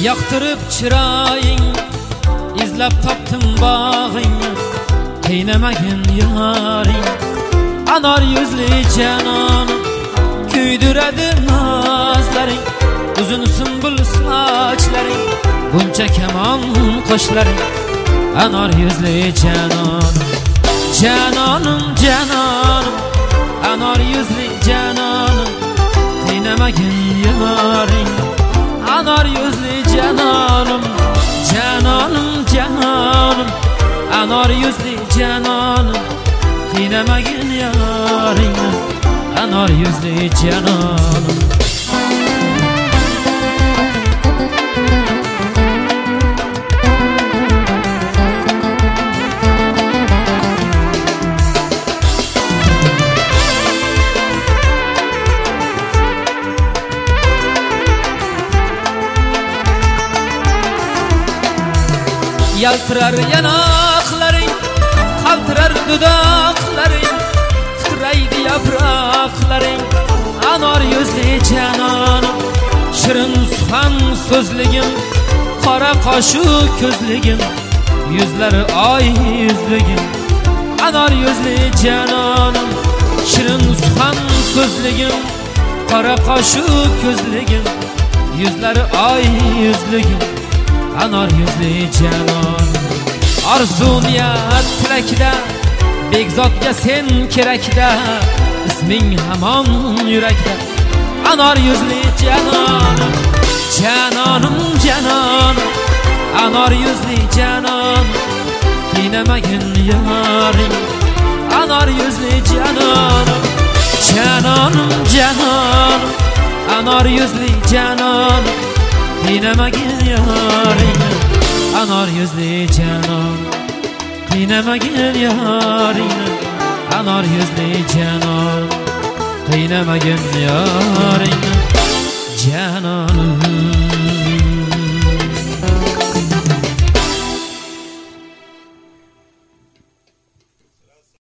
Yoqtirib chiroying, izlab topdim bog'ingni, qiynamagin yoring. Anor yuzli janonim, kuydiradi nozlaring. Uzun sumbul sochlaring, buncha kamon qo'shlaring. Anor yuzli janonim, janonim, janonim. Anor yuzli janonim, qiynamagin yoring. Anor yuzli janonim, janonim, janonim. Anor yuzli janonim, qiynamagin yoringni. Anor yuzli janonim. Yaltirar yanaqlaring, qaltirar dudoqlaring, titraydi yaproqlaring. Anor yuzli janonim, shirin suxan so'zligim, qora qoshu ko'zligim, yuzlari oy yuzligim. Anor yuzli janonim, shirin suxan so'zligim, qora qoshu ko'zligim, yuzlari oy yuzligim. Anor yuzli janonim, orzu niyat tilakda, begzodga sen kerakda, isming hamon yurakda. Anor yuzli janonim, janonim, janonim. Anor yuzli janonim, qiynamagin yoring. Anor yuzli janonim, janonim, janonim. Anor yuzli janonim, qiynamagin yoring. Anor yuzli janonim, qiynamagin yoring. Anor yuzli janonim, qiynamagin yoring. Janonim.